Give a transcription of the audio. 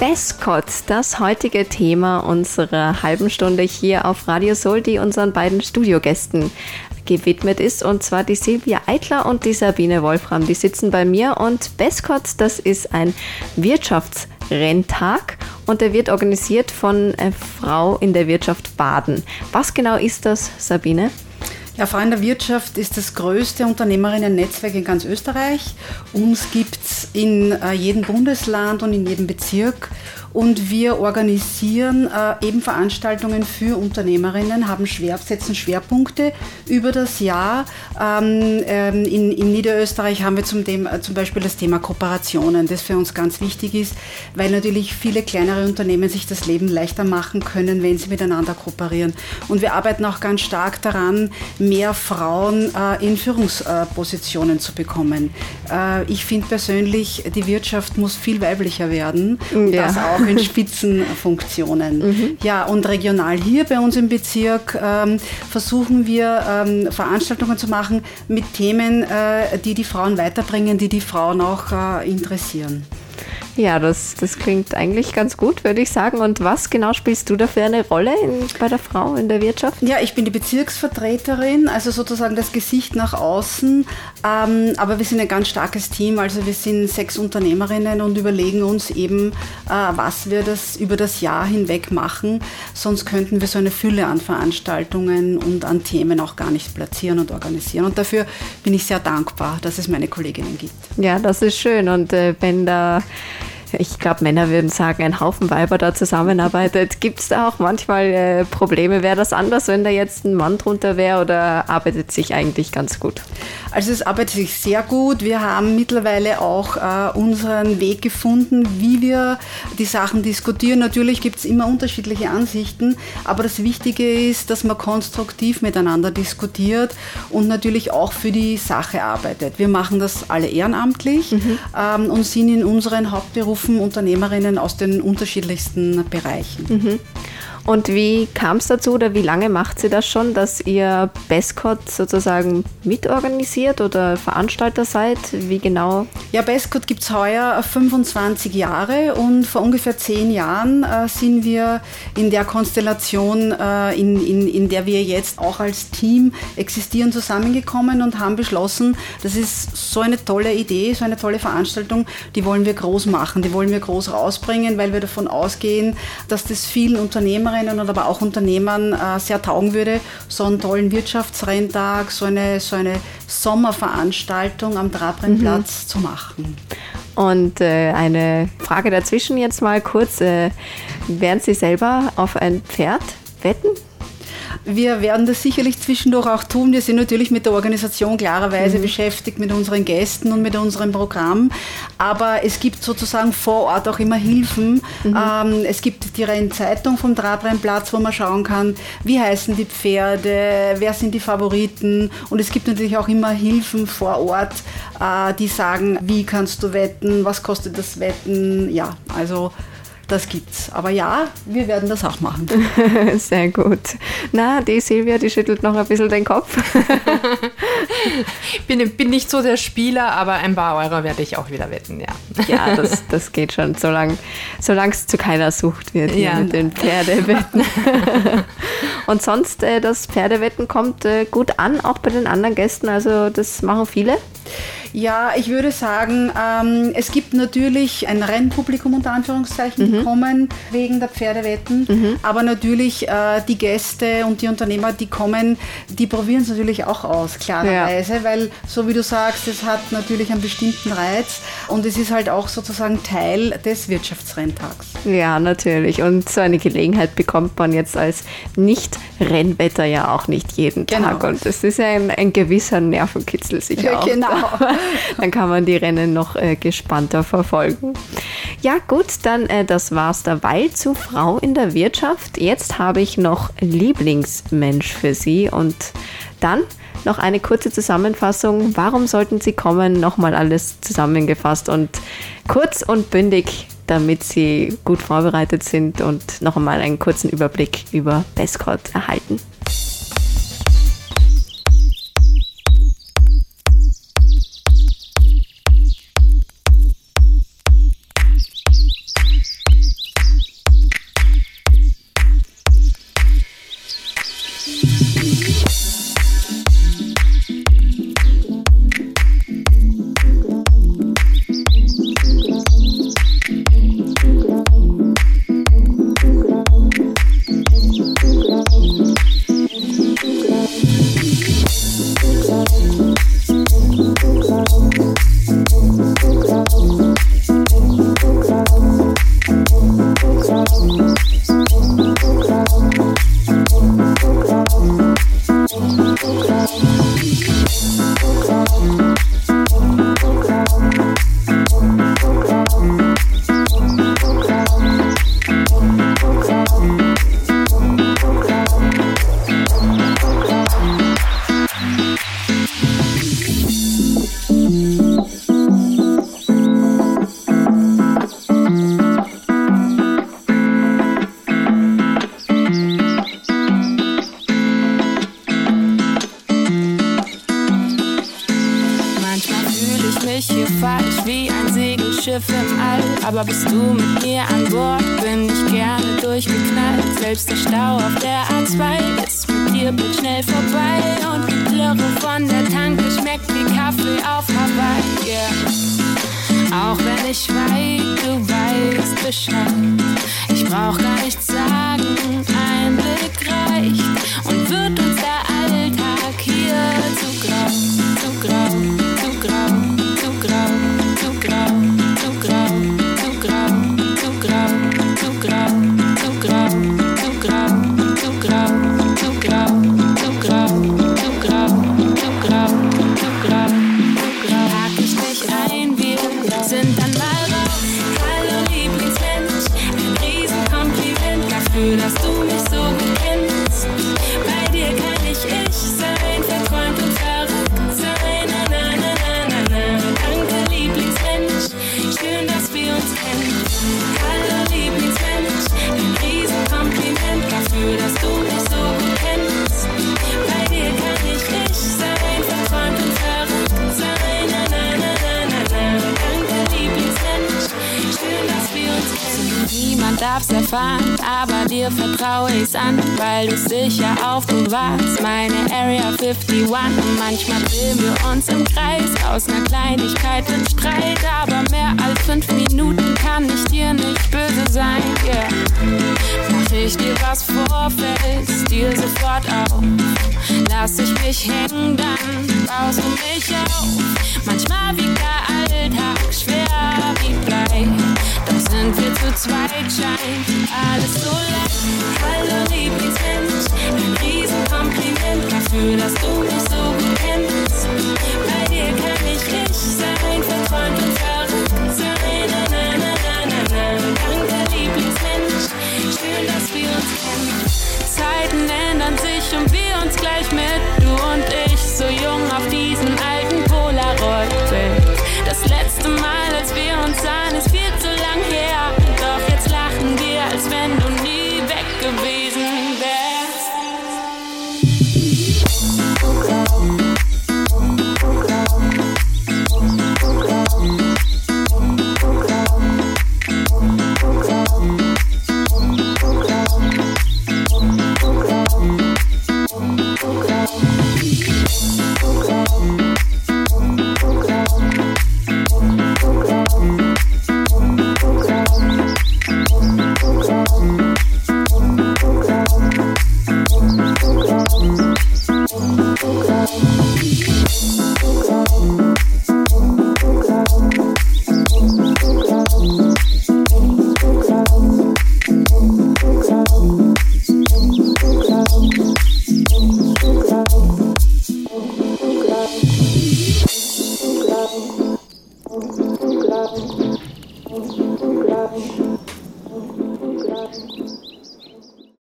Bestcott, das heutige Thema unserer halben Stunde hier auf Radio Soul, die unseren beiden Studiogästen gewidmet ist. Und zwar die Silvia Eitler und die Sabine Wolfram. Die sitzen bei mir. Und Bestcott, das ist ein Wirtschaftsrenntag und der wird organisiert von Frau in der Wirtschaft Baden. Was genau ist das, Sabine? Ja, Frau in der Wirtschaft ist das größte Unternehmerinnen-Netzwerk in ganz Österreich. Uns gibt es in jedem Bundesland und in jedem Bezirk. Und wir organisieren eben Veranstaltungen für Unternehmerinnen, setzen Schwerpunkte über das Jahr. In Niederösterreich haben wir zum Beispiel das Thema Kooperationen, das für uns ganz wichtig ist, weil natürlich viele kleinere Unternehmen sich das Leben leichter machen können, wenn sie miteinander kooperieren. Und wir arbeiten auch ganz stark daran, mehr Frauen in Führungspositionen zu bekommen. Ich finde persönlich, die Wirtschaft muss viel weiblicher werden. Ja. Das auch in Spitzenfunktionen. Ja, und regional hier bei uns im Bezirk versuchen wir Veranstaltungen zu machen mit Themen, die Frauen weiterbringen, die Frauen auch interessieren. Ja, das klingt eigentlich ganz gut, würde ich sagen. Und was genau spielst du da für eine Rolle bei der Frau in der Wirtschaft? Ja, ich bin die Bezirksvertreterin, also sozusagen das Gesicht nach außen. Aber wir sind ein ganz starkes Team, also wir sind 6 Unternehmerinnen und überlegen uns eben, was wir über das Jahr hinweg machen. Sonst könnten wir so eine Fülle an Veranstaltungen und an Themen auch gar nicht platzieren und organisieren. Und dafür bin ich sehr dankbar, dass es meine Kolleginnen gibt. Ja, das ist schön. Und wenn da, ich glaube, Männer würden sagen, ein Haufen Weiber da zusammenarbeitet. Gibt es da auch manchmal Probleme? Wäre das anders, wenn da jetzt ein Mann drunter wäre oder arbeitet sich eigentlich ganz gut? Also es arbeitet sich sehr gut. Wir haben mittlerweile auch unseren Weg gefunden, wie wir die Sachen diskutieren. Natürlich gibt es immer unterschiedliche Ansichten, aber das Wichtige ist, dass man konstruktiv miteinander diskutiert und natürlich auch für die Sache arbeitet. Wir machen das alle ehrenamtlich und sind in unseren Hauptberufen Unternehmerinnen aus den unterschiedlichsten Bereichen. Und wie kam es dazu oder wie lange macht sie das schon, dass ihr Bestcott sozusagen mitorganisiert oder Veranstalter seid? Wie genau? Ja, Bestcott gibt es heuer 25 Jahre und vor ungefähr 10 Jahren sind wir in der Konstellation, in der wir jetzt auch als Team existieren, zusammengekommen und haben beschlossen, das ist so eine tolle Idee, so eine tolle Veranstaltung, die wollen wir groß machen, die wollen wir groß rausbringen, weil wir davon ausgehen, dass das vielen Unternehmerinnen und aber auch Unternehmern sehr taugen würde, so einen tollen Wirtschaftsrenntag, so eine Sommerveranstaltung am Trabrennplatz zu machen. Und eine Frage dazwischen jetzt mal kurz. Werden Sie selber auf ein Pferd wetten? Wir werden das sicherlich zwischendurch auch tun. Wir sind natürlich mit der Organisation klarerweise beschäftigt, mit unseren Gästen und mit unserem Programm. Aber es gibt sozusagen vor Ort auch immer Hilfen. Es gibt die Rennzeitung vom Trabrennplatz, wo man schauen kann, wie heißen die Pferde, wer sind die Favoriten. Und es gibt natürlich auch immer Hilfen vor Ort, die sagen, wie kannst du wetten, was kostet das Wetten. Ja, also das gibt's. Aber ja, wir werden das auch machen. Sehr gut. Na, die Silvia, die schüttelt noch ein bisschen den Kopf. Bin nicht so der Spieler, aber ein paar Euro werde ich auch wieder wetten, ja. Ja, das geht schon, solange es zu keiner Sucht wird hier mit den Pferdewetten. Und sonst, das Pferdewetten kommt gut an, auch bei den anderen Gästen, also das machen viele. Ja, ich würde sagen, es gibt natürlich ein Rennpublikum unter Anführungszeichen, die kommen wegen der Pferdewetten, aber natürlich die Gäste und die Unternehmer, die kommen, die probieren es natürlich auch aus, klarerweise, weil so wie du sagst, es hat natürlich einen bestimmten Reiz und es ist halt auch sozusagen Teil des Wirtschaftsrenntags. Ja, natürlich, und so eine Gelegenheit bekommt man jetzt als Nicht-Rennwetter ja auch nicht jeden Tag und es ist ja ein gewisser Nervenkitzel sicher auch. Genau. Dann kann man die Rennen noch gespannter verfolgen. Ja gut, dann das war's dabei zu Frau in der Wirtschaft. Jetzt habe ich noch Lieblingsmensch für Sie und dann noch eine kurze Zusammenfassung. Warum sollten Sie kommen? Nochmal alles zusammengefasst und kurz und bündig, damit Sie gut vorbereitet sind und noch einmal einen kurzen Überblick über Bestcott erhalten. Schiff im All, aber bist du mit mir an Bord, bin ich gerne durchgeknallt. Selbst der Stau auf der A2 ist mit dir blitzschnell vorbei und die Plörre von der Tanke schmeckt wie Kaffee auf Hawaii, yeah. Auch wenn ich schweig, du weißt Bescheid. Ich brauch gar nichts sagen, ein Blick reicht. Und wird uns der Alltag hier zu grau, zu grau, zu grau, zu grau, zu grau, zu grau, zu grau, zu grau, zu grau, zu grau, zu grau, zu grau, zu grau, zu grau, zu grau, zu grau, zu grau, zu grau. Pack ich dich ein, wir sind dann mal raus. Hallo Lieblingsmensch, ein Riesenkompliment dafür, dass du mich so gut kennst. Bei dir kann ich sein, verträumt und verrückt sein. Na, na, na, na, na, na. Danke Lieblingsmensch, schön, dass wir uns kennen. Hallo Lieblingsmensch, ein Riesenkompliment dafür, dass du mich so gut kennst. Bei dir kann ich sein, verträumt und verrückt sein. Na, na, na, na, na, na. Danke Lieblingsmensch, schön, dass wir uns kennen. Niemand darf's erfahren, aber dir vertraue ich's an, weil du sicher aufbewahrst meine Area 51. Und manchmal drehen wir uns im Kreis, aus einer Kleinigkeit wird Streit, aber mehr als 5 Minuten kann ich dir nicht böse sein, yeah. Mach ich dir was vor, fällst dir sofort auf. Lass ich mich hängen, dann baust du mich auf. Manchmal wiegt der Alltag schwer wie Blei, doch sind wir zu zweit, scheint alles so leicht. Hallo Lieblingsmensch, ein Riesenkompliment dafür, dass du mich so gut kennst. Bei dir kann ich sein,